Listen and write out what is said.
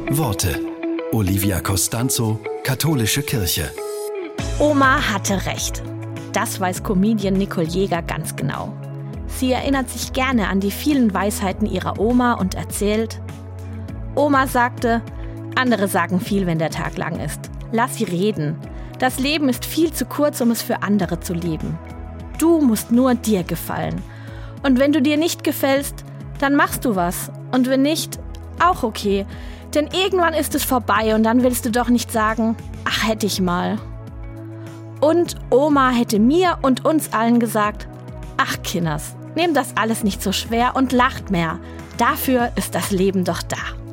Worte. Olivia Costanzo, Katholische Kirche. Oma hatte recht. Das weiß Comedian Nicole Jäger ganz genau. Sie erinnert sich gerne an die vielen Weisheiten ihrer Oma und erzählt: Oma sagte, andere sagen viel, wenn der Tag lang ist. Lass sie reden. Das Leben ist viel zu kurz, um es für andere zu leben. Du musst nur dir gefallen. Und wenn du dir nicht gefällst, dann machst du was. Und wenn nicht, auch okay. Denn irgendwann ist es vorbei und dann willst du doch nicht sagen, ach, hätte ich mal. Und Oma hätte mir und uns allen gesagt, ach Kinders, nehmt das alles nicht so schwer und lacht mehr. Dafür ist das Leben doch da.